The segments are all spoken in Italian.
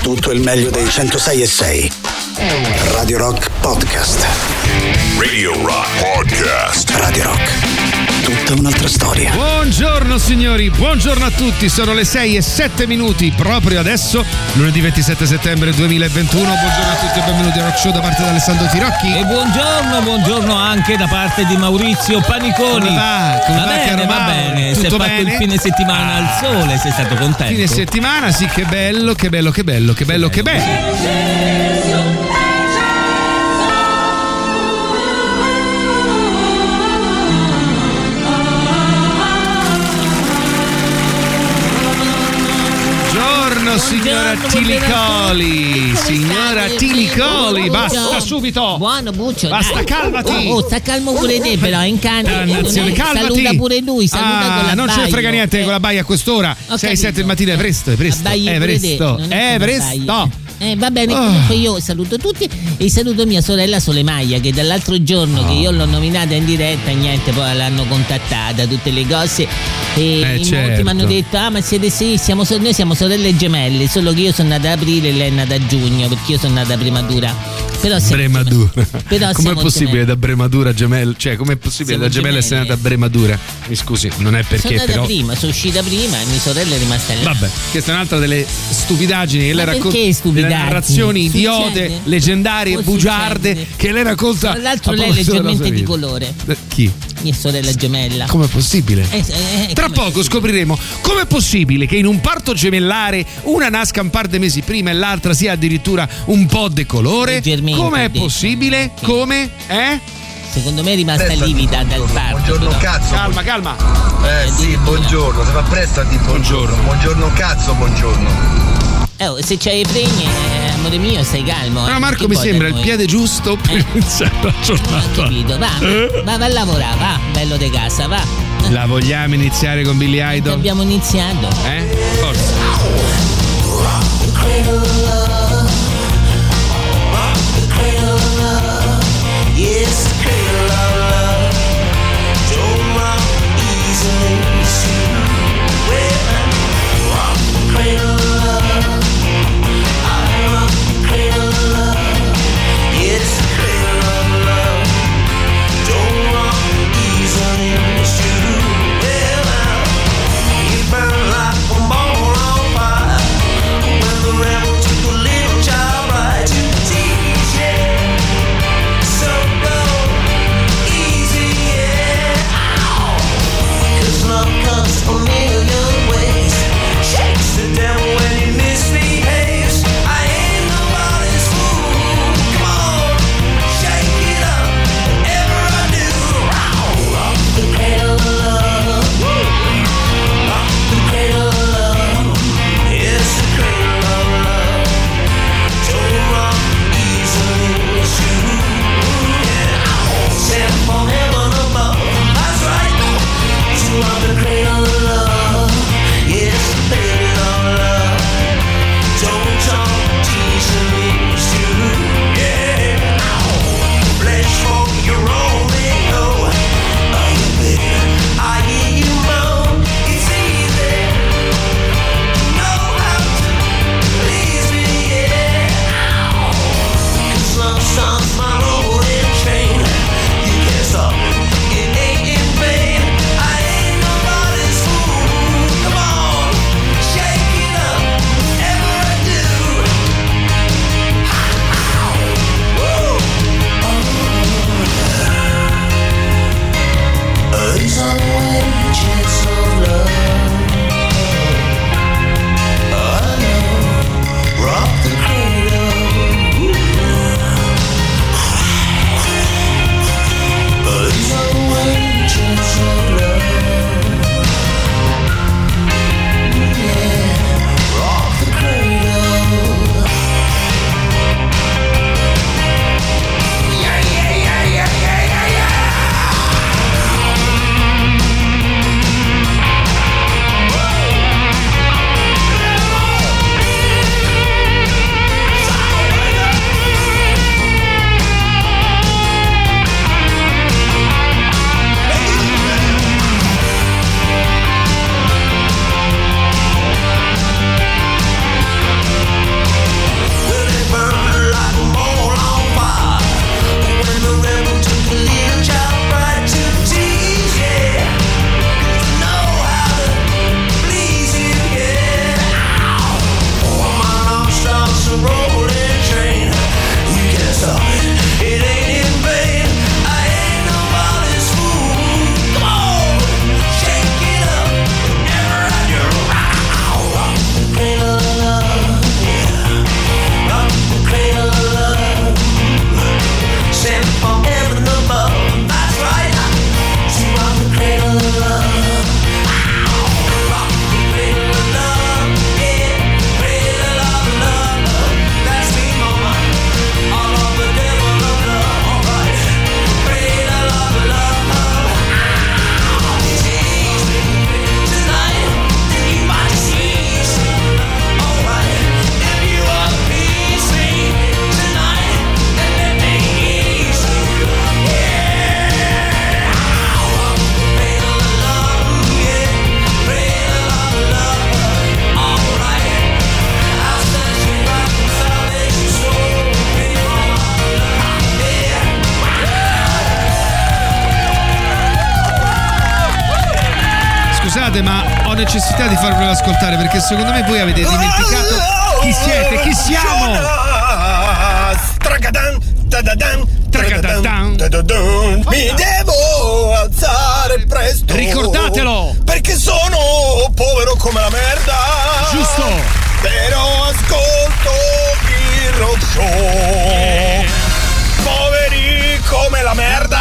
tutto il meglio dei 106.6. Radio Rock Podcast. Radio Rock Podcast. Radio Rock. Tutta un'altra storia. Buongiorno signori, buongiorno a tutti. Sono le 6:07 proprio adesso, lunedì 27 settembre 2021. Buongiorno a tutti e benvenuti a Rock Show da parte di Alessandro Tirocchi. E buongiorno anche da parte di Maurizio Paniconi. Come va? Va bene. Tutto si è fatto bene? il fine settimana al sole, sei stato contento? Fine settimana, sì, che bello. Signora Tilicoli, basta subito. Buono Buccio, basta, dai. Calmati. Sta calmo pure te però, in cane. Dannazione, calmati. Saluta pure lui, saluta con la non ce ne frega niente con la baia a quest'ora. 6-7 del mattino, è presto. È presto. Va bene, comunque io saluto tutti e saluto mia sorella Solemaglia, che dall'altro giorno che io l'ho nominata in diretta, niente, poi l'hanno contattata, tutte le cose, e in molti mi hanno detto ma siete noi siamo sorelle gemelle, solo che io sono nata ad aprile e lei è nata a giugno, perché io sono nata prematura. Brematura. Com'è possibile gemelle. da Brematura gemella? Cioè, com'è possibile da gemella essere nata a Brematura? Mi scusi, non è perché sono però. Sono uscita prima e mia sorella è rimasta lì. Vabbè, questa è un'altra delle stupidaggini che lei racconta, delle narrazioni idiote, leggendarie, bugiarde che lei racconta. Tra l'altro lei è leggermente di colore. Chi? Mia sorella gemella. Com'è possibile? Tra poco possibile? scopriremo com'è possibile che in un parto gemellare una nasca un par di mesi prima e l'altra sia addirittura un po' decolore. Com'è possibile? Sì. Come? Secondo me è rimasta livida dal parto. Buongiorno cazzo. Calma. Sì, buongiorno. Se fa presto a dire buongiorno. Buongiorno cazzo, buongiorno. Se c'hai i pregni, amore mio, stai calmo. Però Marco mi sembra il piede giusto per iniziare la giornata. Capito, va a lavorare, va, bello de casa, va. La vogliamo iniziare con Billy Idol? Abbiamo iniziato. Forza. Burn like a ball on fire. scusate, ma ho necessità di farvelo ascoltare perché secondo me voi avete dimenticato chi siete, chi siamo. Mi devo alzare presto. Ricordatelo, perché sono povero come la merda. Giusto. Però ascolto il rock show. Poveri come la merda.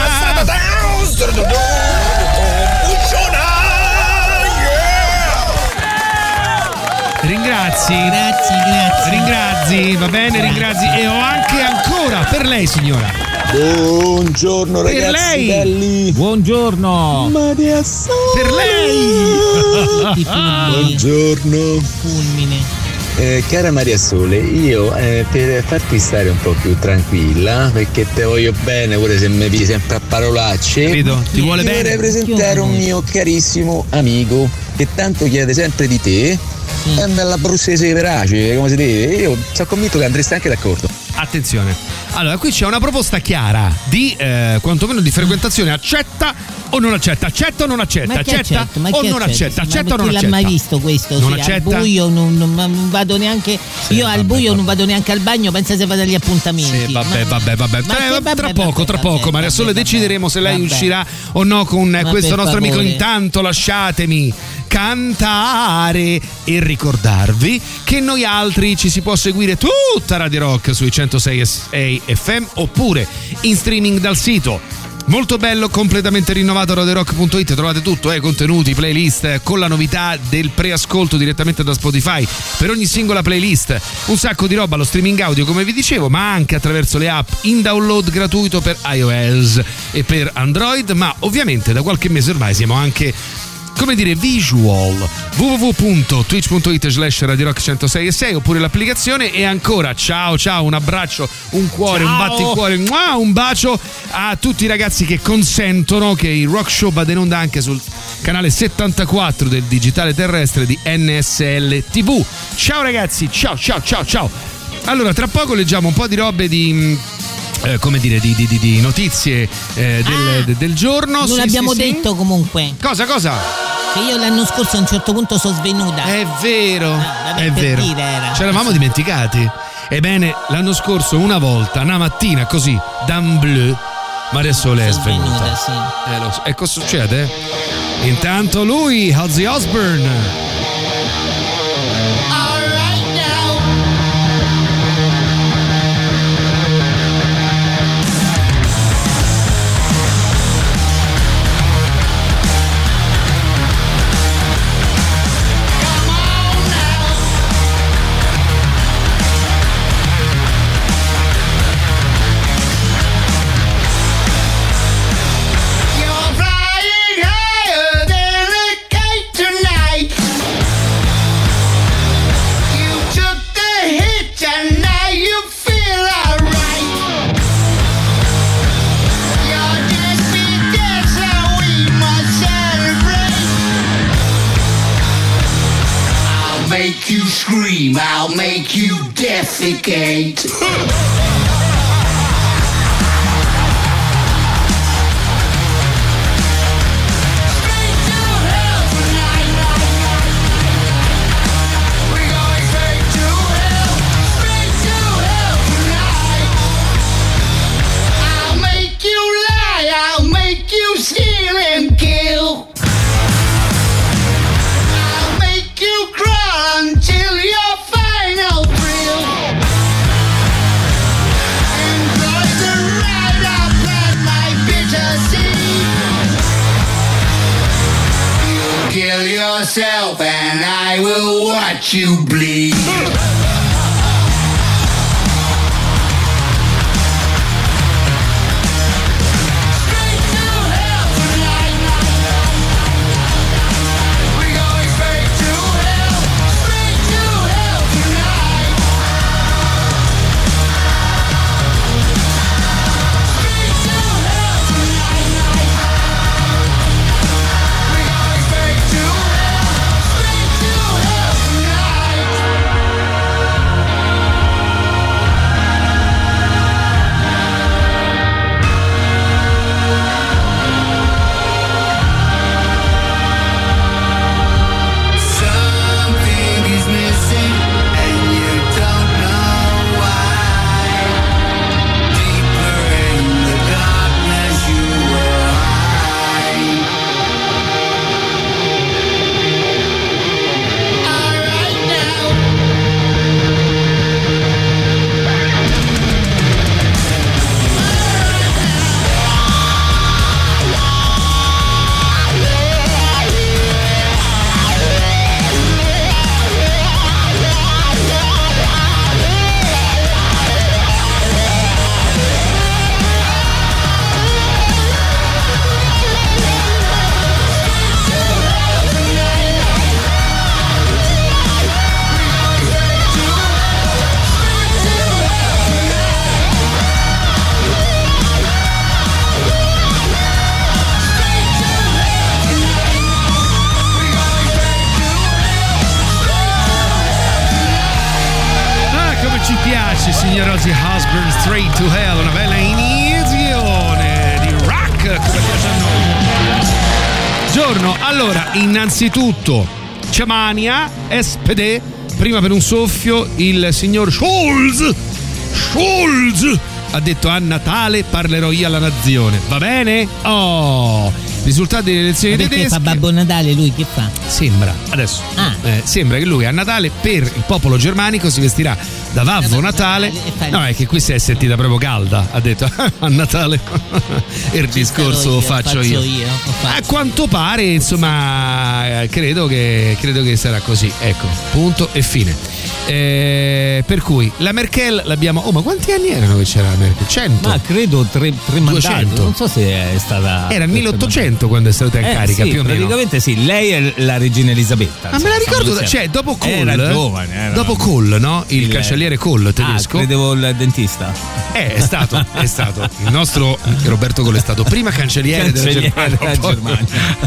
Ringrazi, va bene, ringrazi. E ho anche ancora per lei, signora. Buongiorno ragazzi, per lei. Belli. Buongiorno. Maria Sole. Per lei. Buongiorno. Fulmine. Cara Maria Sole, io per farti stare un po' più tranquilla, perché te voglio bene pure se mi pigli sempre a parolacce, Capito? Ti vuole bene. vorrei presentare un mio carissimo amico che tanto chiede sempre di te. È una bella abruzzese verace, come si deve. Io sono convinto che andreste anche d'accordo. Attenzione. Allora, qui c'è una proposta chiara di quantomeno di frequentazione. Accetta o non accetta? Accetta o non accetta? Accetta o non accetta? Accetta o non accetta? Chi l'ha mai visto questo? Non Sì, accetta? al buio non vado neanche. Io al buio non vado neanche al bagno, pensa se vado agli appuntamenti. Sì, vabbè. Tra poco, Maria Sole, decideremo se lei uscirà o no con questo nostro amico. Intanto lasciatemi cantare e ricordarvi che noi altri ci si può seguire tutta Radio Rock sui 106.6 FM oppure in streaming dal sito molto bello, completamente rinnovato, radiorock.it. Trovate tutto, contenuti, playlist con la novità del preascolto direttamente da Spotify per ogni singola playlist, un sacco di roba, lo streaming audio come vi dicevo, ma anche attraverso le app in download gratuito per iOS e per Android, ma ovviamente da qualche mese ormai siamo anche, come dire, visual. www.twitch.it/radiorock106.6 oppure l'applicazione. E ancora ciao, un abbraccio, un cuore, un batticuore, un bacio a tutti i ragazzi che consentono che il Rock Show vada in onda anche sul canale 74 del digitale terrestre di NSL TV. Ciao ragazzi, ciao. Allora, tra poco leggiamo un po' di robe di di notizie del giorno. Non l'abbiamo detto comunque. Cosa? Che io l'anno scorso a un certo punto sono svenuta. È vero, è vero. Ci eravamo dimenticati. Ebbene, l'anno scorso una volta, una mattina così, Dan Bleu, Maria Sole è svenuta. Sì. E cosa succede? Intanto lui, Ozzy Osbourne. Make you scream, I'll make you defecate. Kill yourself and I will watch you bleed. ci piace, signor Ozzy Osbourne, Straight to Hell, una bella inizione di rock come piace a noi. Giorno, allora, innanzitutto Ciamania, SPD, prima per un soffio il signor Scholz ha detto: a Natale parlerò io alla nazione, va bene? Oh, risultati delle elezioni tedesche. Perché fa Babbo Natale lui, che fa? Sembra, adesso sembra che lui a Natale per il popolo germanico si vestirà da Babbo Natale. No, è che qui si è sentita proprio calda, ha detto a Natale il discorso lo faccio io. A quanto pare, insomma, credo che sarà così, ecco, punto e fine. Per cui la Merkel l'abbiamo. Oh, ma quanti anni erano che c'era la Merkel? 100? Ma credo 3 mandati. Non so se è stata. Era il 1800 quando è stata in carica, sì, più o meno. Praticamente sì, lei è la regina Elisabetta. Ma me la ricordo, cioè dopo Kohl. Era giovane. Dopo Kohl, no? Il cancelliere Kohl tedesco. Credevo il dentista. È stato. Il nostro Roberto Kohl è stato prima cancelliere della Germania.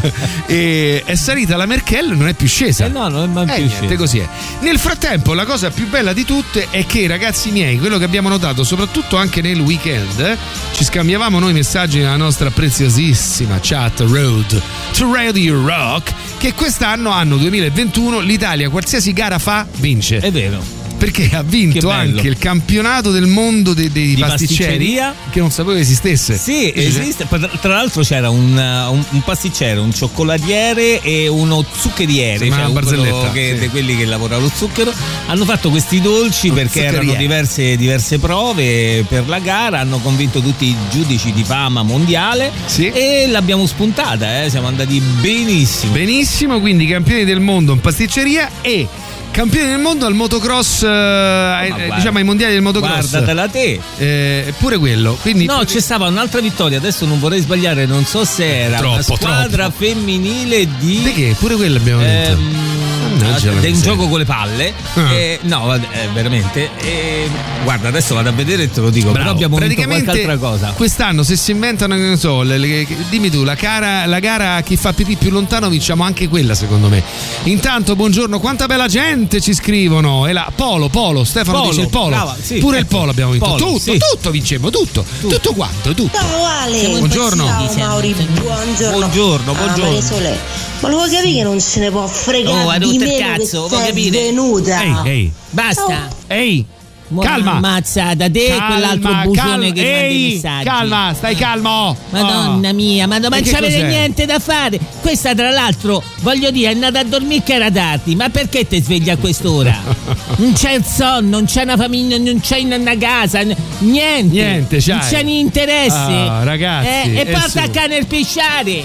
E è salita la Merkel, non è più scesa. No, non è mai più scesa. Così è. Nel frattempo, la cosa più bella di tutte è che, ragazzi miei, quello che abbiamo notato soprattutto anche nel weekend, ci scambiavamo noi messaggi nella nostra preziosissima chat Road to Radio Rock, che quest'anno, anno 2021, l'Italia qualsiasi gara fa vince. È vero. Perché ha vinto anche il campionato del mondo dei pasticceri, che non sapevo esistesse. Sì, esiste. Tra l'altro c'era un pasticcere, un cioccolatiere e uno zuccheriere, cioè barzelletta, di quelli che lavora lo zucchero. Hanno fatto questi dolci perché erano diverse prove per la gara, hanno convinto tutti i giudici di fama mondiale e l'abbiamo spuntata, siamo andati benissimo, quindi campioni del mondo in pasticceria e campione del mondo al motocross, diciamo ai mondiali del motocross. Guardatela te. Pure quello. Quindi c'è stata un'altra vittoria, adesso non vorrei sbagliare, non so se era una squadra femminile di. Perché? Pure quello abbiamo detto. È un gioco con le palle. Veramente. Guarda, adesso vado a vedere e te lo dico. Però abbiamo vinto qualche altra cosa. Quest'anno, se si inventano, non so, dimmi tu, la gara a chi fa pipì più lontano, vinciamo anche quella, secondo me. Intanto, buongiorno, quanta bella gente ci scrivono. E la Polo, Stefano dice il Polo. Brava, sì, pure il Polo abbiamo vinto. Tutto vincemmo, tutto quanto, tutto. Ciao Ale. Buongiorno. Ciao Mauri, buongiorno. Buongiorno. Ma lo vuoi capire che non se ne può fregare di me cazzo, che sei venuta? Ehi. Basta. Ehi. Calma. Ammazzata te, quell'altro bucione che manda i messaggi. Calma, stai calmo. Madonna mia, ma non ci avete niente da fare. Questa, tra l'altro, voglio dire, è andata a dormire che era tardi. Ma perché ti svegli a quest'ora? Non c'è il sonno, non c'è una famiglia, non c'è una casa, niente, c'hai. Non c'è né interesse. Ragazzi. E porta a cane il pisciare.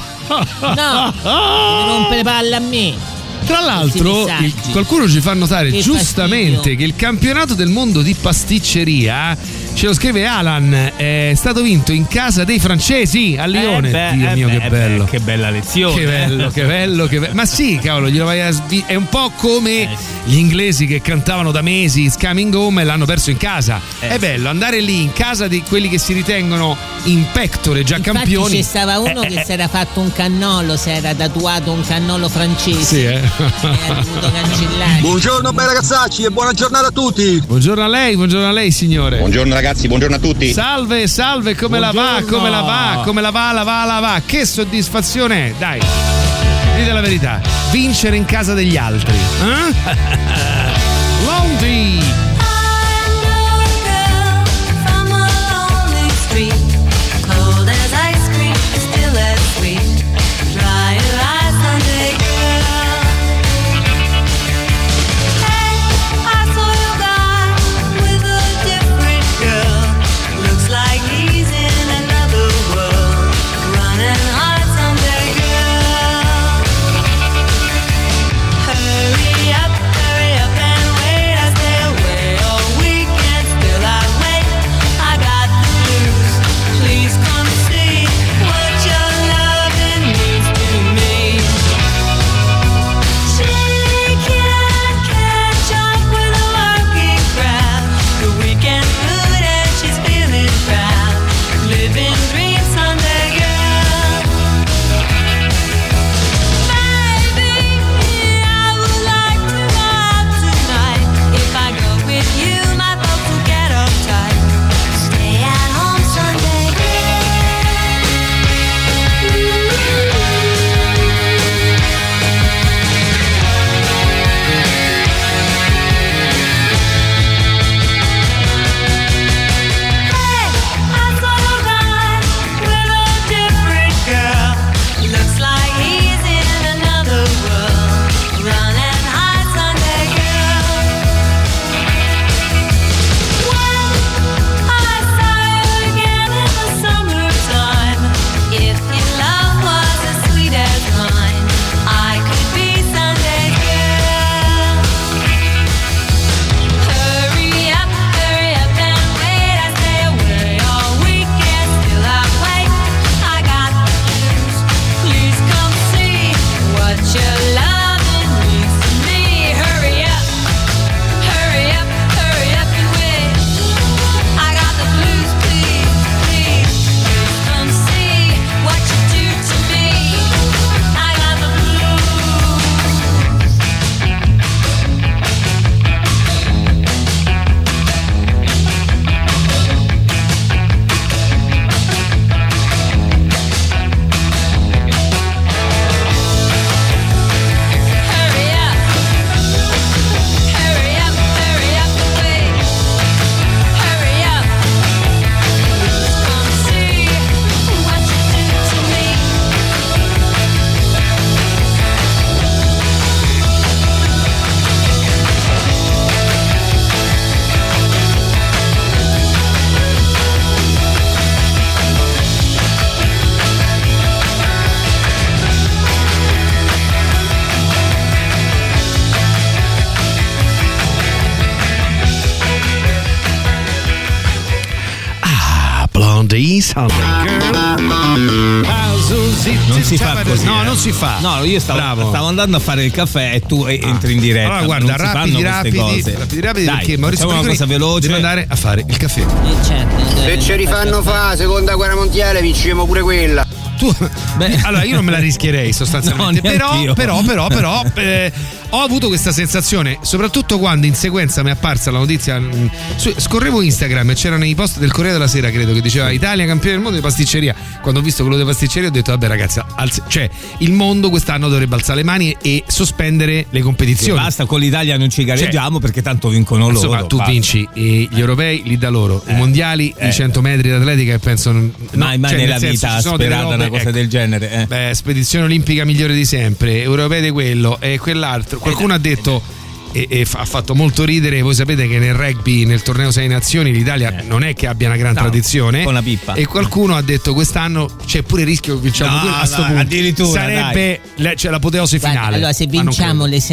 No, rompere palle a me. Tra l'altro qualcuno ci fa notare giustamente che il campionato del mondo di pasticceria, ce lo scrive Alan, è stato vinto in casa dei francesi a Lione. Dio mio, che bello. Che bella lezione. Che bello. Ma sì, cavolo, glielo vai è un po' come gli inglesi che cantavano da mesi It's Coming Home e l'hanno perso in casa. È bello andare lì in casa di quelli che si ritengono in pectore già campioni. C'è stava uno che si era fatto un cannolo, si era tatuato un cannolo francese. Sì, Buongiorno bei ragazzacci e buona giornata a tutti. Buongiorno a lei signore. Buongiorno ragazzi, buongiorno a tutti. Salve, come la va? Che soddisfazione è, dai. Dite la verità, vincere in casa degli altri. Londi. Hurry up and wait, I stay Sunday Girl. Non si fa così. No, non si fa. No, io stavo andando a fare il caffè e tu entri in diretta. Allora guarda, rapidi, Dai, perché Maurizio una cosa veloce. deve andare a fare il caffè. Se ci rifanno fa seconda guerra mondiale vinciremo pure quella. Allora io non me la rischierei sostanzialmente, no, però ho avuto questa sensazione, soprattutto quando in sequenza mi è apparsa la notizia, scorrevo Instagram e c'erano i post del Corriere della Sera, credo, che diceva Italia campione del mondo di pasticceria. Quando ho visto quello delle pasticcerie ho detto vabbè ragazzi, cioè il mondo quest'anno dovrebbe alzare le mani e sospendere le competizioni. Sì, basta, con l'Italia non ci gareggiamo, perché tanto vincono loro. Insomma, tu vinci gli europei, li da loro, i mondiali, i 100 metri d'atletica, e penso mai nella vita sperata una cosa del genere. Spedizione olimpica migliore di sempre, europei di quello e quell'altro. Qualcuno ha detto e ha fatto molto ridere. Voi sapete che nel rugby, nel torneo 6 nazioni, l'Italia non è che abbia una gran tradizione, con la pippa. E qualcuno ha detto quest'è pure il rischio che vinciamo quello. A sto punto addirittura sarebbe l'apoteosi finale. Allora, se vinciamo le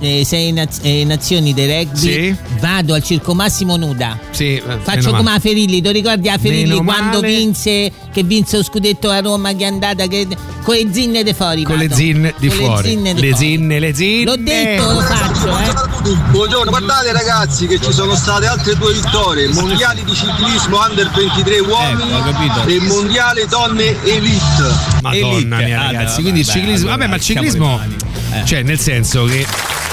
6 nazioni di rugby, vado al Circo Massimo nuda. Faccio come a Ferilli. Tu ricordi a Ferilli quando vinse lo scudetto a Roma, che è andata con le zinne di fuori? Con le zinne di fuori. Le zinne. L'ho detto, lo faccio, Buongiorno, guardate ragazzi che ci sono state altre 2 vittorie, mondiali di ciclismo under 23 uomini e mondiale donne elite. Madonna mia ragazzi, quindi il ciclismo, ma il ciclismo, cioè nel senso che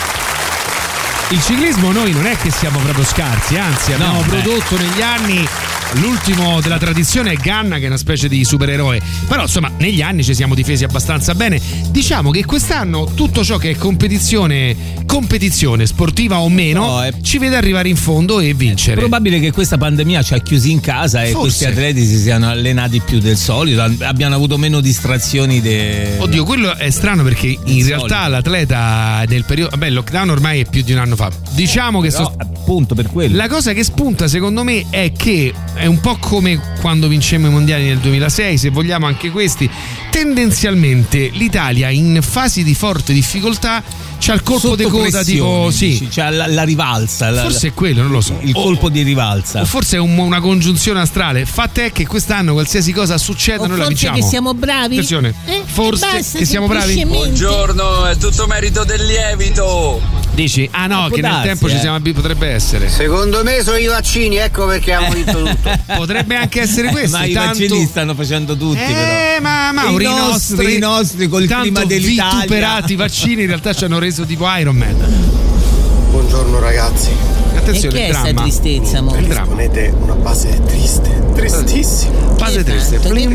il ciclismo noi non è che siamo proprio scarsi, anzi abbiamo prodotto negli anni l'ultimo della tradizione è Ganna, che è una specie di supereroe, però insomma negli anni ci siamo difesi abbastanza bene. Diciamo che quest'anno tutto ciò che è competizione sportiva o meno ci vede arrivare in fondo e vincere. È probabile che questa pandemia ci ha chiusi in casa e questi atleti si siano allenati più del solito, abbiano avuto meno distrazioni. Oddio, quello è strano, perché in realtà l'atleta nel periodo, il lockdown ormai è più di un anno fa, diciamo che appunto per quello. La cosa che spunta secondo me è che è un po' come quando vincemmo i mondiali nel 2006, se vogliamo anche questi, tendenzialmente l'Italia in fasi di forte difficoltà c'ha il colpo di coda, tipo c'ha la rivalsa, forse è quello, non lo so, il colpo di rivalsa, o forse è una congiunzione astrale. Fatto è che quest'anno qualsiasi cosa succeda noi la vinciamo. Forse che siamo bravi, attenzione, forse che siamo bravi. Buongiorno, è tutto merito del lievito. Dici? Ah no, che nel tempo ci siamo potrebbe essere. Secondo me sono i vaccini, ecco perché hanno vinto tutto. Potrebbe anche essere questo. Ma i vaccini stanno facendo tutti, però. Ma Mauri, i nostri col clima dell'Italia, vituperati vaccini in realtà ci hanno reso tipo Iron Man. Buongiorno ragazzi. Attenzione, e che il è sta tristezza, mo? Disponete una base triste, tristissima. Base triste.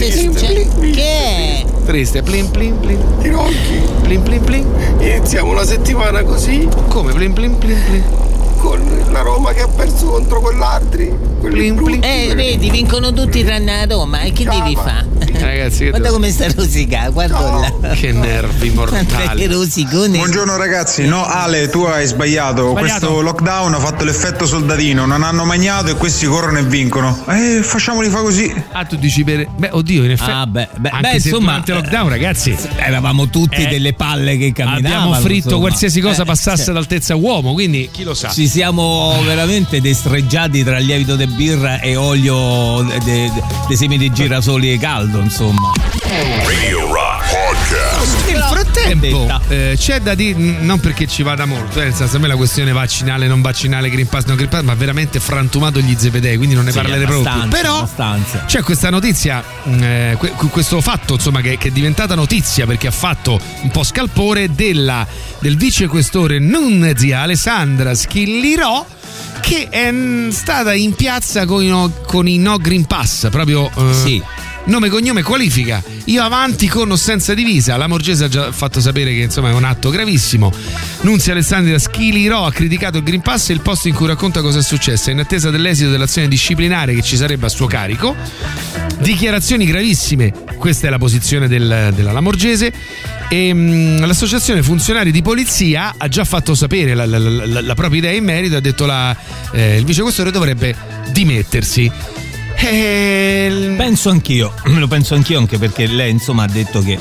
Che è? Triste, plin plin plin. I rocchi. Plin plin plin. Iniziamo una settimana così. Come plin plin plin plin? Con la Roma che ha perso contro quell'altri. Vedi, vincono tutti tranne la Roma, e che devi fare? Ragazzi, guarda come sta rosica, guarda là. Che nervi mortali. Buongiorno ragazzi, no Ale, tu hai sbagliato. Questo lockdown ha fatto l'effetto soldatino, non hanno mangiato e questi corrono e vincono. Facciamoli fa così. Ah, tu dici oddio, in effetti. Anche se insomma, durante il lockdown, ragazzi, eravamo tutti delle palle che camminavano. Abbiamo fritto qualsiasi cosa passasse d'altezza uomo, quindi chi lo sa. Ci siamo veramente destreggiati tra lievito di birra e olio dei semi di girasoli e caldo, insomma. Radio Rock Podcast. Nel frattempo c'è da dire, non perché ci vada molto, nel senso, a me la questione vaccinale, non vaccinale, Green Pass, non Green Pass, ma veramente frantumato gli zebedei, quindi non ne parlerei proprio più. Però c'è questa notizia, questo fatto, insomma, che è diventata notizia perché ha fatto un po' scalpore del vicequestore Nunzia Alessandra Schillirò, che è stata in piazza con i no Green Pass, proprio nome, cognome, qualifica. Io avanti con o senza divisa. La Morgese ha già fatto sapere che insomma è un atto gravissimo. Nunzia Alessandra Schillirò ha criticato il Green Pass e il post in cui racconta cosa è successo in attesa dell'esito dell'azione disciplinare che ci sarebbe a suo carico. Dichiarazioni gravissime, questa è la posizione della Lamorgese. E l'associazione funzionari di polizia ha già fatto sapere la propria idea in merito. Ha detto il vicequestore dovrebbe dimettersi. Penso anch'io, lo penso anch'io, anche perché lei insomma ha detto che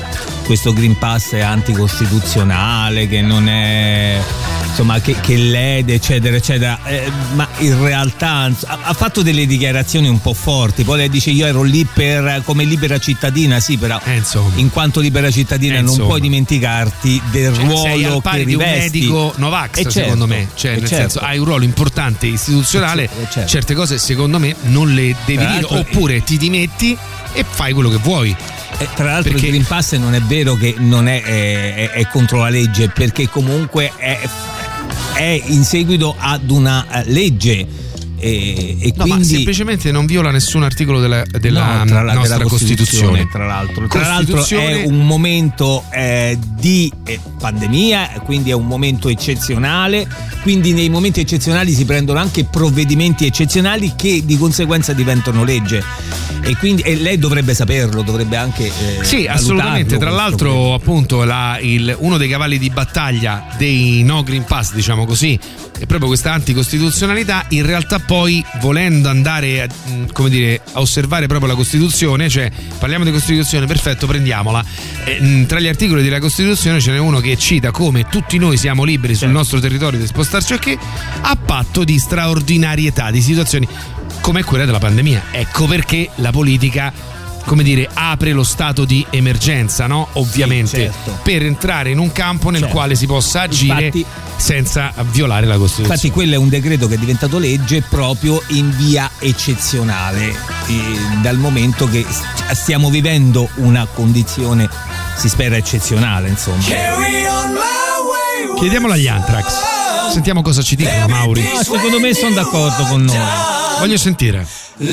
questo Green Pass è anticostituzionale, che non è, insomma, che lede eccetera eccetera, ma in realtà ha fatto delle dichiarazioni un po' forti. Poi lei dice io ero lì come libera cittadina, sì, però in quanto libera cittadina non puoi dimenticarti del ruolo sei al pari che di un rivesti. medico Novax, secondo me, cioè nel senso hai un ruolo importante istituzionale, certe cose secondo me non le devi dire, oppure ti dimetti e fai quello che vuoi. Tra l'altro il Green Pass non è vero che non è contro la legge, perché comunque è in seguito ad una legge e no, quindi ma semplicemente non viola nessun articolo della nostra Costituzione. Tra l'altro è un momento di pandemia, quindi è un momento eccezionale, quindi nei momenti eccezionali si prendono anche provvedimenti eccezionali che di conseguenza diventano legge, e quindi lei dovrebbe saperlo, dovrebbe anche sì, assolutamente. Tra l'altro appunto uno dei cavalli di battaglia dei no Green Pass, diciamo così, è proprio questa anticostituzionalità. In realtà poi, volendo andare a osservare proprio la Costituzione, cioè parliamo di Costituzione, perfetto, prendiamola, tra gli articoli della Costituzione ce n'è uno che cita come tutti noi siamo liberi sul nostro territorio di spostarci a patto di straordinarietà, di situazioni come quella della pandemia. Ecco perché la politica, come dire, apre lo stato di emergenza, no? Ovviamente, per entrare in un campo nel quale si possa agire senza violare la Costituzione. Infatti quello è un decreto che è diventato legge proprio in via eccezionale, dal momento che stiamo vivendo una condizione, si spera, eccezionale, insomma. Chiediamolo agli Anthrax, sentiamo cosa ci dicono, Mauri. Secondo me sono d'accordo con noi. Voglio sentire.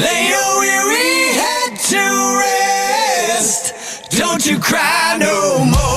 Don't you cry no more.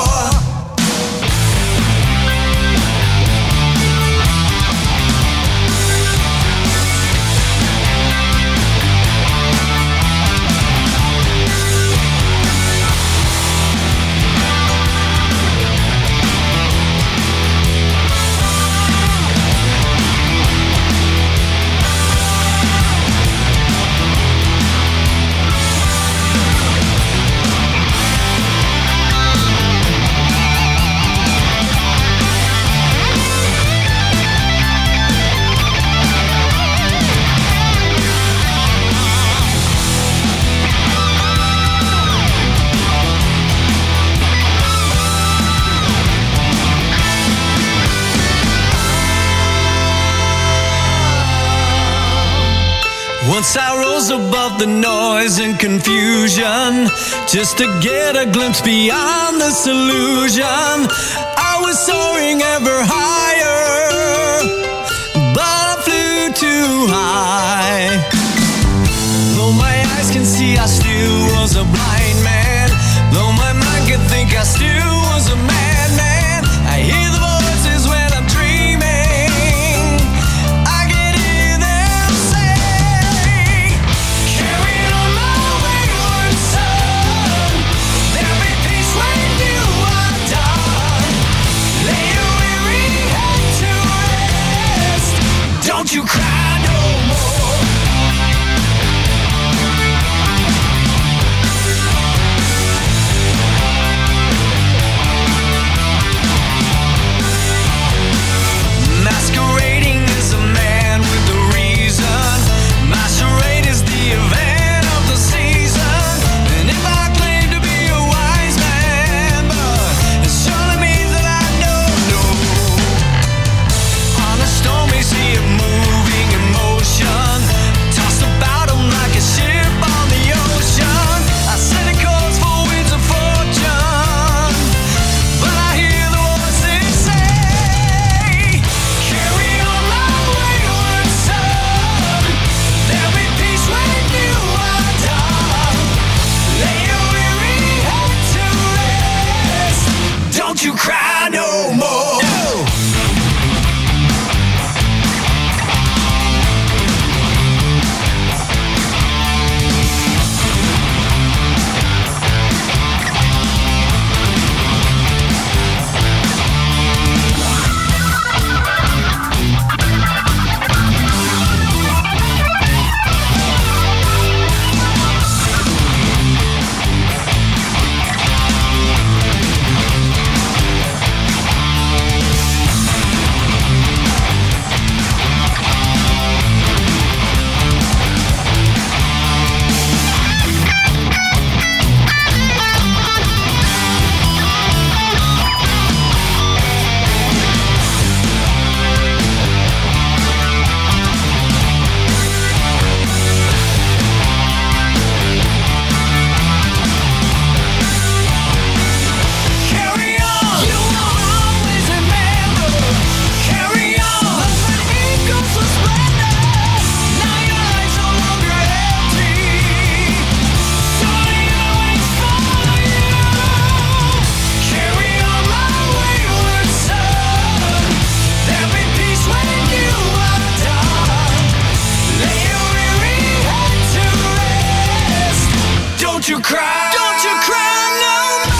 Once I rose above the noise and confusion, just to get a glimpse beyond this illusion. I was soaring ever higher, but I flew too high. Though my eyes can see, I still was a blind man. Though my mind can think, I still was a madman. I hear the voices when I'm dreaming. I can hear them say, carry on my wayward son. There'll be peace when you are done. Lay your weary head to Don't you cry, don't you cry no more.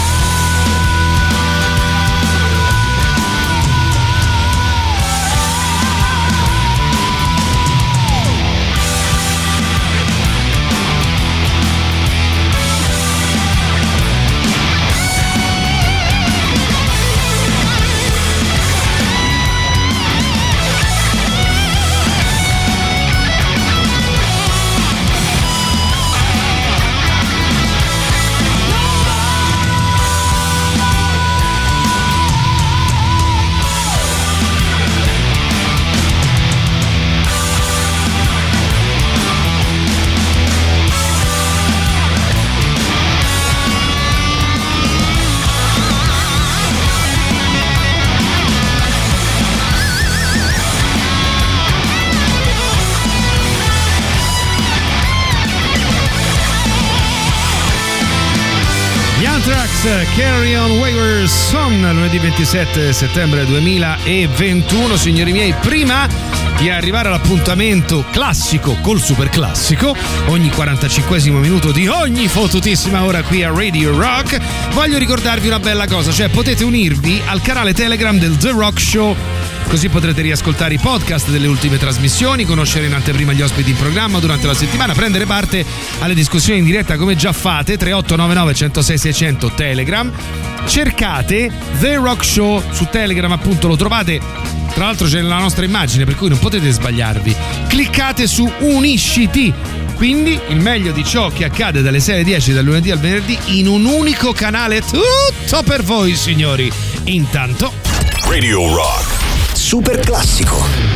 Carry On Wayward Son, lunedì 27 settembre 2021. Signori miei, prima di arrivare all'appuntamento classico col super classico ogni 45esimo minuto di ogni fottutissima ora qui a Radio Rock, voglio ricordarvi una bella cosa, cioè potete unirvi al canale Telegram del The Rock Show, così potrete riascoltare i podcast delle ultime trasmissioni, conoscere in anteprima gli ospiti in programma durante la settimana, prendere parte alle discussioni in diretta come già fate. 3899 106 600 Telegram, cercate The Rock Show su Telegram, appunto lo trovate, tra l'altro c'è la nostra immagine per cui non potete sbagliarvi, cliccate su Unisciti, quindi il meglio di ciò che accade dalle 6 alle 10 dal lunedì al venerdì in un unico canale, tutto per voi signori. Intanto Radio Rock Super classico.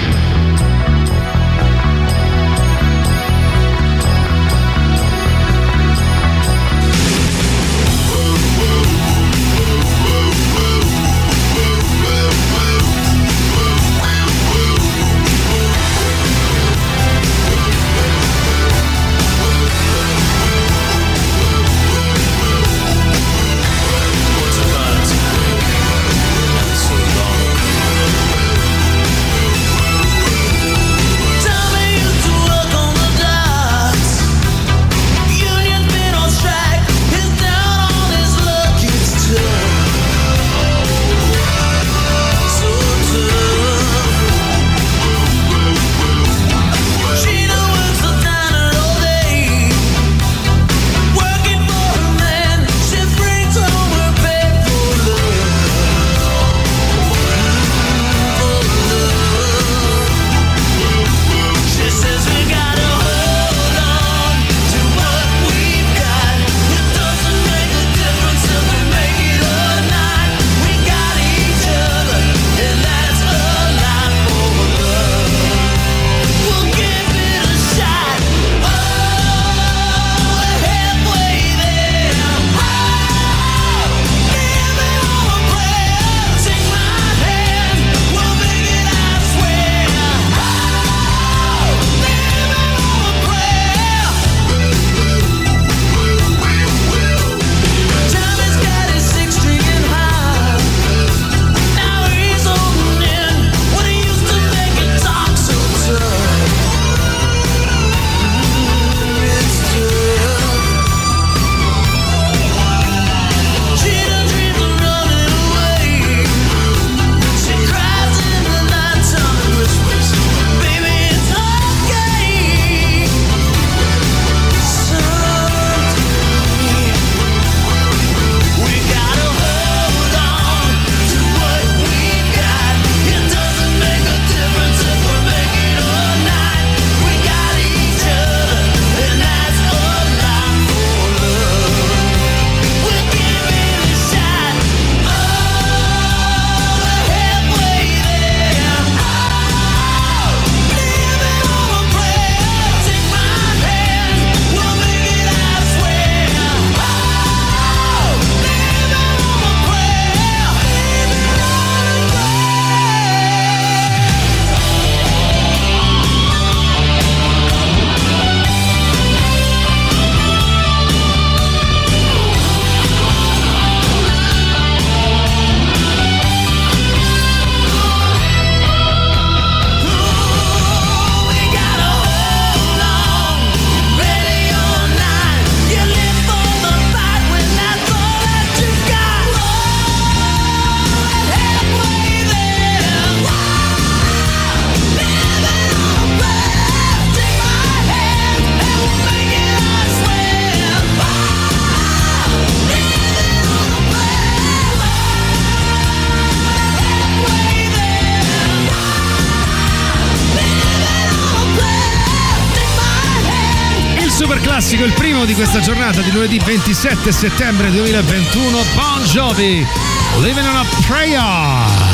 super classico, il primo di questa giornata di lunedì 27 settembre 2021. Bon Jovi, Living on a Prayer.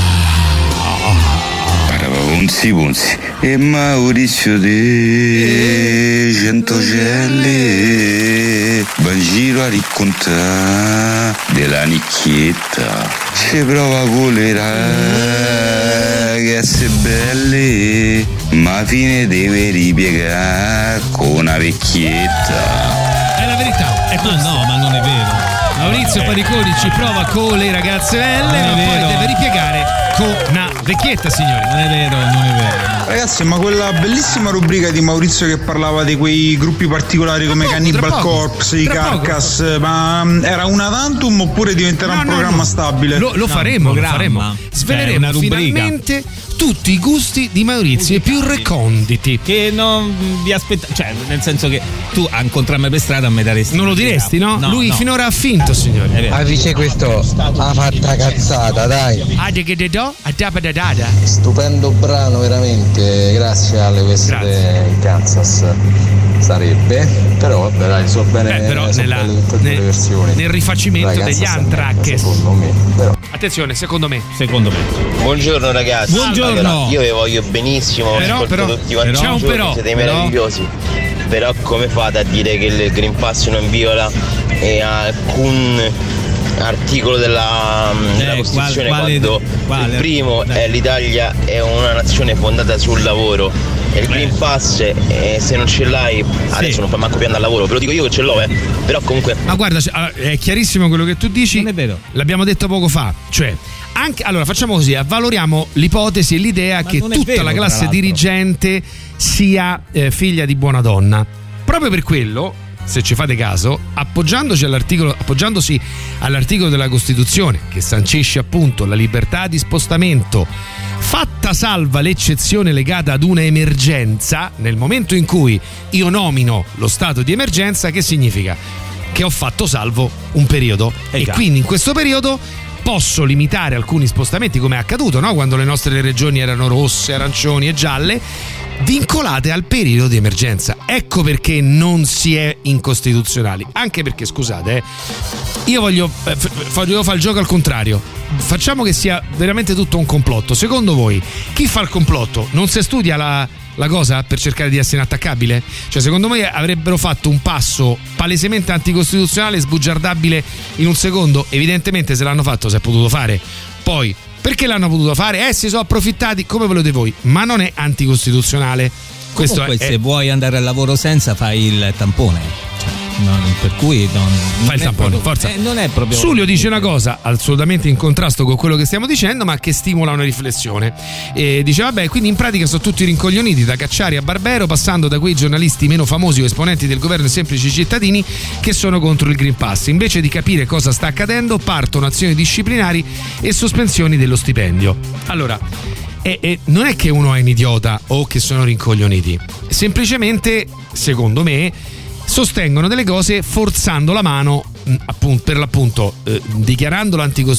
Punzi e Maurizio De Centocelle va in giro a raccontare della nicchietta, ci prova con le ragazze belle, ma fine deve ripiegare con una vecchietta. È la verità, è questa. No, ma non è vero. Maurizio Pariconi ci prova con le ragazze belle, ma poi deve ripiegare con una vecchietta, signori. Non è vero. Ragazzi, ma quella bellissima rubrica di Maurizio che parlava di quei gruppi particolari come Cannibal Corpse, i Carcass, ma era una tantum oppure diventerà un programma stabile? Lo faremo. Sveleremo finalmente tutti i gusti di Maurizio e più reconditi. Che non vi aspetta, cioè nel senso che tu a incontrarmi per strada mi daresti. Non lo diresti, no? Lui finora ha finto, signore. Dice questo ha fatta cazzata, dai. Stupendo brano, veramente. Grazie alle queste in Kansas. Sarebbe, però vabbè, dai, so bene, però le versioni. Nel rifacimento degli Anthrax, secondo me, però. Attenzione, secondo me. Buongiorno ragazzi. Buongiorno. Allora, io vi voglio benissimo, però, tutti quanti c'è un però. Siete meravigliosi. Però come fate a dire che il Green Pass non viola alcun articolo della Costituzione quando il primo è l'Italia è una nazione fondata sul lavoro e il Green Pass se non ce l'hai adesso non puoi manco più andare al lavoro, ve lo dico io che ce l'ho però comunque. Ma guarda, è chiarissimo quello che tu dici. Non è vero. L'abbiamo detto poco fa, cioè anche, allora facciamo così, avvaloriamo l'ipotesi e l'idea che tutta la classe dirigente sia figlia di buona donna. Proprio per quello, se ci fate caso, appoggiandosi all'articolo della Costituzione che sancisce appunto la libertà di spostamento, fatta salva l'eccezione legata ad una emergenza, nel momento in cui io nomino lo stato di emergenza, che significa? Che ho fatto salvo un periodo e quindi in questo periodo posso limitare alcuni spostamenti, come è accaduto, no? Quando le nostre regioni erano rosse, arancioni e gialle, vincolate al periodo di emergenza. Ecco perché non si è incostituzionali. Anche perché, scusate, io voglio fare il gioco al contrario. Facciamo che sia veramente tutto un complotto. Secondo voi chi fa il complotto non si studia la cosa per cercare di essere inattaccabile? Cioè, secondo me avrebbero fatto un passo palesemente anticostituzionale, sbugiardabile in un secondo. Evidentemente se l'hanno fatto si è potuto fare. Poi perché l'hanno potuto fare? Si sono approfittati, come volete voi, ma non è anticostituzionale. Questo comunque, se vuoi andare al lavoro senza, fai il tampone. Per cui fai il tampone, forza. Non è proprio. Sulio dice una cosa assolutamente in contrasto con quello che stiamo dicendo, ma che stimola una riflessione. Dice vabbè, quindi in pratica sono tutti rincoglioniti, da Cacciari a Barbero, passando da quei giornalisti meno famosi o esponenti del governo e semplici cittadini che sono contro il Green Pass. Invece di capire cosa sta accadendo, partono azioni disciplinari e sospensioni dello stipendio. Allora, non è che uno è un idiota o che sono rincoglioniti, semplicemente, secondo me, sostengono delle cose forzando la mano, appunto, per l'appunto, dichiarando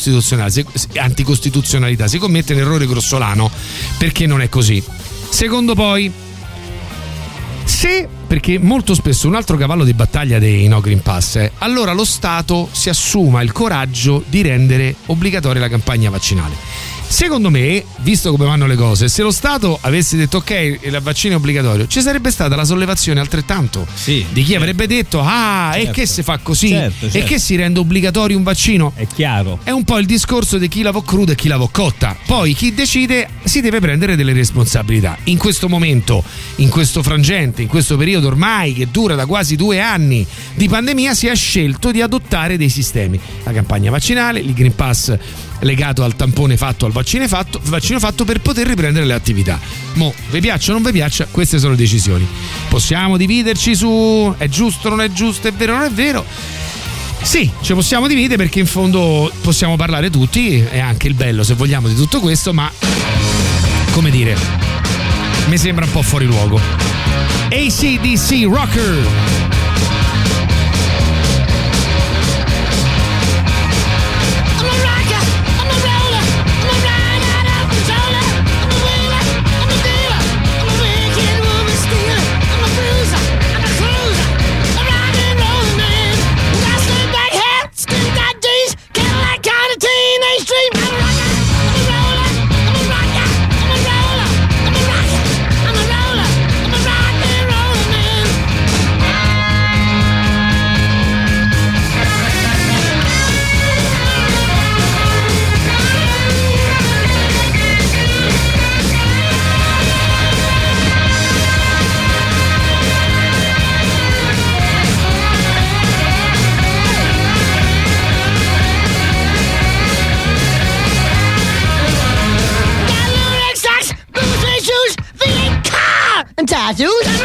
l'anticostituzionalità. Si commette un errore grossolano, perché non è così. Secondo poi, perché molto spesso un altro cavallo di battaglia dei no Green Pass è allora lo Stato si assuma il coraggio di rendere obbligatoria la campagna vaccinale. Secondo me, visto come vanno le cose, se lo Stato avesse detto ok, il vaccino è obbligatorio, ci sarebbe stata la sollevazione altrettanto di chi avrebbe detto e che si fa così? E che si rende obbligatorio un vaccino? È chiaro. È un po' il discorso di chi la vo cruda e chi la vo cotta. Poi chi decide si deve prendere delle responsabilità. In questo momento, in questo frangente, in questo periodo ormai che dura da quasi 2 anni di pandemia, si è scelto di adottare dei sistemi. La campagna vaccinale, il Green Pass legato al tampone fatto, al vaccino fatto per poter riprendere le attività. Mo, vi piaccia o non vi piaccia, queste sono le decisioni. Possiamo dividerci su è giusto, non è giusto, è vero, non è vero. Sì, ci possiamo dividere perché in fondo possiamo parlare tutti, è anche il bello, se vogliamo, di tutto questo, ma come dire, mi sembra un po' fuori luogo. AC/DC Rocker. ragazzi.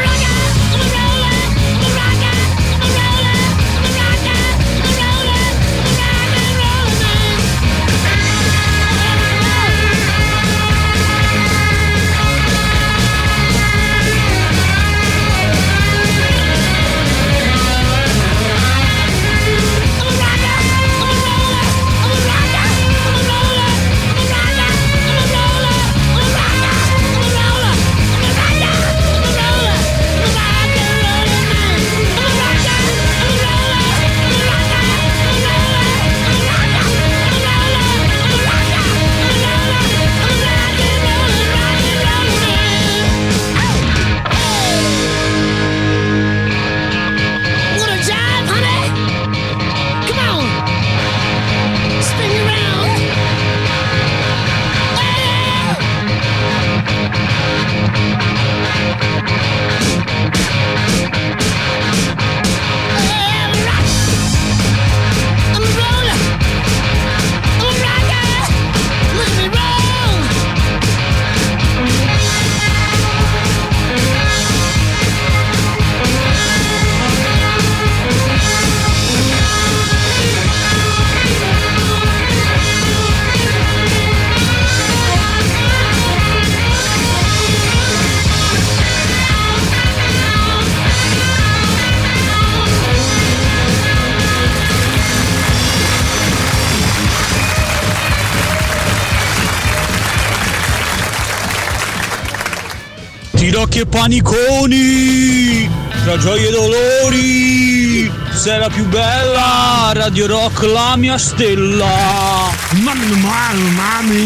Tirocchi e paniconi, tra gioie e dolori, sera più bella, Radio Rock la mia stella. Mammi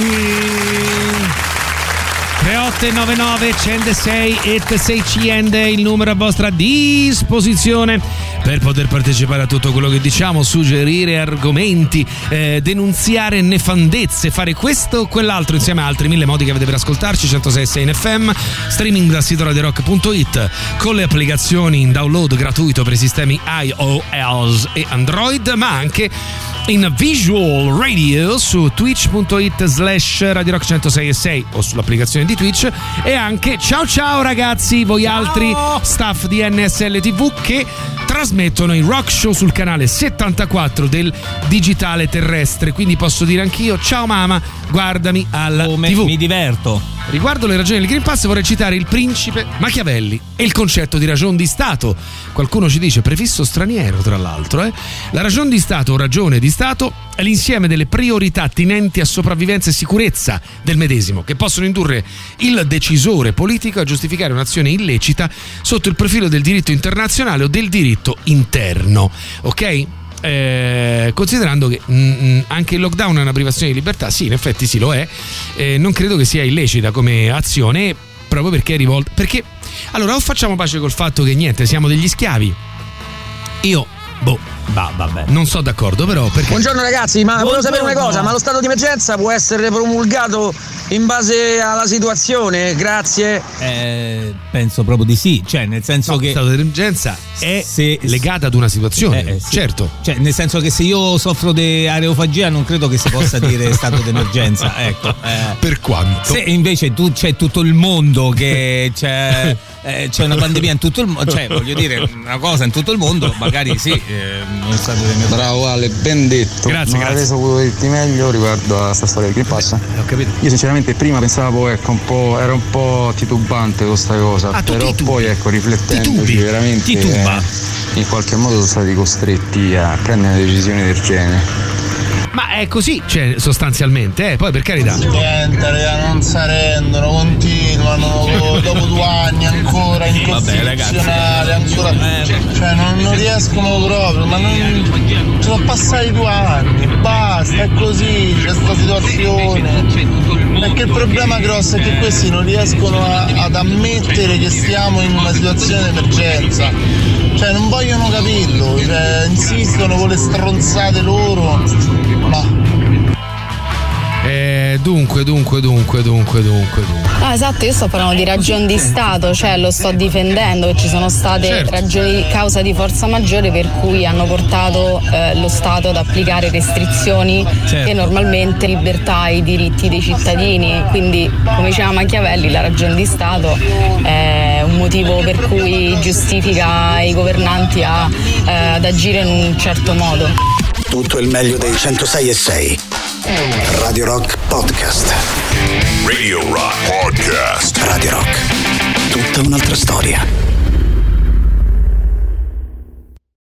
3899 106 e 600 il numero a vostra disposizione per poter partecipare a tutto quello che diciamo, suggerire argomenti, denunziare nefandezze, fare questo o quell'altro insieme a altri mille modi che avete per ascoltarci. 106.6 in FM, streaming dal sito radiorock.it, con le applicazioni in download gratuito per i sistemi iOS e Android, ma anche in visual radio su twitch.it/Radio Rock 106.6 o sull'applicazione di Twitch. E anche ciao ragazzi, voi altri staff di NSL TV che trasmettono il rock show sul canale 74 del digitale terrestre, quindi posso dire anch'io ciao mamma, guardami alla TV. Mi diverto. Riguardo le ragioni del Green Pass vorrei citare il principe Machiavelli e il concetto di ragion di Stato. Qualcuno ci dice prefisso straniero, tra l'altro. La ragion di Stato o ragione di Stato è l'insieme delle priorità attinenti a sopravvivenza e sicurezza del medesimo, che possono indurre il decisore politico a giustificare un'azione illecita sotto il profilo del diritto internazionale o del diritto interno. Ok? Considerando che anche il lockdown è una privazione di libertà, sì, in effetti sì, lo è, non credo che sia illecita come azione, proprio perché è rivolta. Perché allora o facciamo pace col fatto che niente, siamo degli schiavi. Vabbè. Non so d'accordo, però perché... Buongiorno ragazzi, ma volevo sapere una cosa, ma lo stato di emergenza può essere promulgato in base alla situazione? Grazie. Penso proprio di sì, cioè nel senso che lo stato di emergenza è legata ad una situazione, sì. Certo. Cioè nel senso che se io soffro di areofagia non credo che si possa dire stato di emergenza, ecco. Per quanto? Se invece c'è tutto il mondo che c'è una pandemia in tutto il mondo, cioè voglio dire una cosa in tutto il mondo, magari sì, non stato di emergenza. Bravo Ale, ben detto. Grazie. Avrei saputo dirti meglio riguardo a questa storia del Green Pass. Ho capito. Io sinceramente prima pensavo era un po' titubante questa cosa, però poi riflettendoci veramente in qualche modo sono stati costretti a prendere una decisione del genere. Ma è così, cioè, sostanzialmente, poi per carità. Niente, non si rendono, continuano dopo 2 anni ancora incostituzionale, ancora. Cioè non riescono proprio, ma non. Sono passati 2 anni, basta, è così, c'è questa situazione. Perché il problema grosso è che questi non riescono ad ammettere che stiamo in una situazione di emergenza. Cioè non vogliono capirlo, insistono con le stronzate loro. Ma dunque. No, esatto, io sto parlando di ragioni di Stato, cioè lo sto difendendo, che ci sono state ragioni, causa di forza maggiore per cui hanno portato lo Stato ad applicare restrizioni che normalmente libertà e i diritti dei cittadini, quindi come diceva Machiavelli la ragione di Stato è un motivo per cui giustifica i governanti ad agire in un certo modo. Tutto il meglio dei 106.6 Radio Rock Podcast. Radio Rock Podcast. Radio Rock, tutta un'altra storia.